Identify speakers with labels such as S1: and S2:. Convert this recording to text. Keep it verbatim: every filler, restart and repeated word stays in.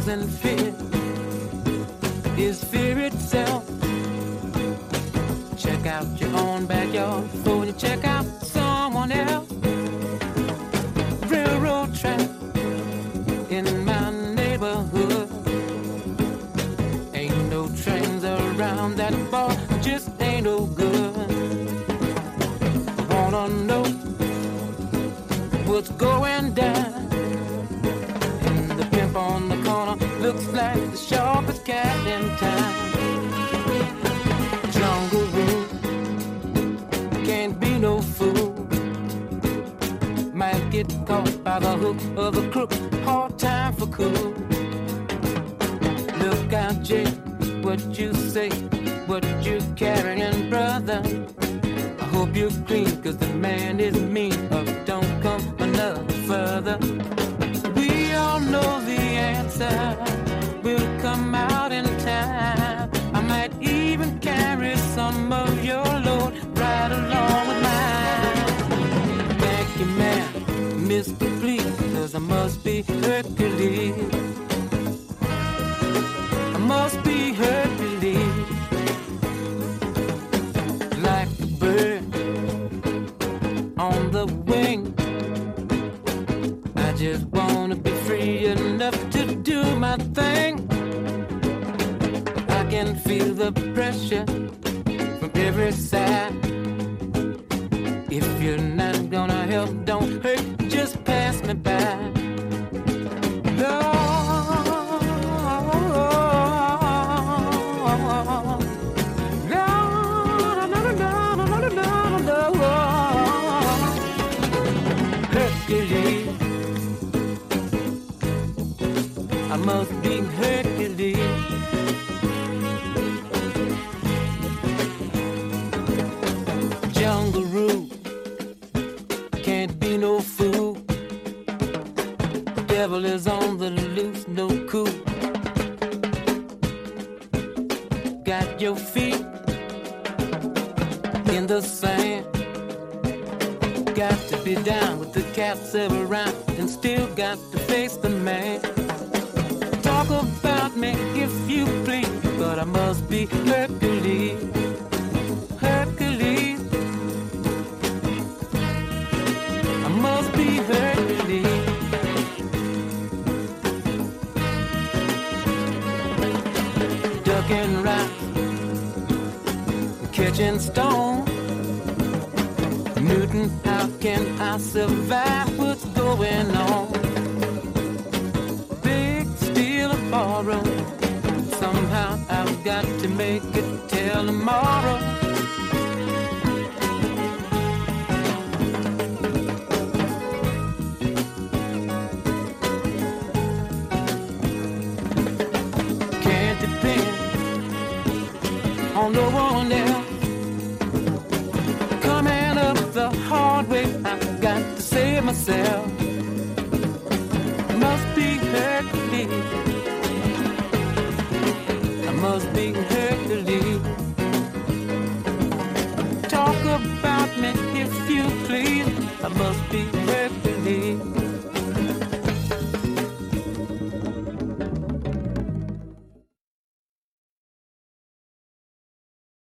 S1: struggles and fear is fear itself. Check out your own backyard before you check out someone else. Railroad track in my neighborhood. Ain't no trains around that bar, just ain't no good. I wanna know what's going down. And the pimp on the corner looks like the sharpest cat in town. Jungle Rule can't be no fool. Might get caught by the hook of a crook. Hard time for cool. Look out, Jay, what you say, what you carrying, brother. I hope you're clean, cause the man is mean. Or don't come another further. We all know the answer will come out in time. I might even carry some of your load right along with mine. Thank you, man, Mister Please, cause I must be Hercules. I must be Hercules. Like a bird on the wing, I just wanna be free enough to do my thing. I can feel the pressure from every side. If you're not gonna help, don't hurt, just pass me by. Lord, Hercules, I must be Hercules. Jungle Rule can't be no fool. Devil is on the loose, no cool. Got your feet in the sand. Got to be down with the cats around, and still got to face the man. Talk about me if you please, but I must be Hercules. Hercules, I must be Hercules. Ducking rocks, catching stones. Newton, how can I survive? What's going on? Big steel of borrow. Somehow I've got to make it till tomorrow. Can't depend on no one else. Coming up the hard way, I've got to save myself. Must be Hercules. I must be Hercules. Talk about me if you please. I must be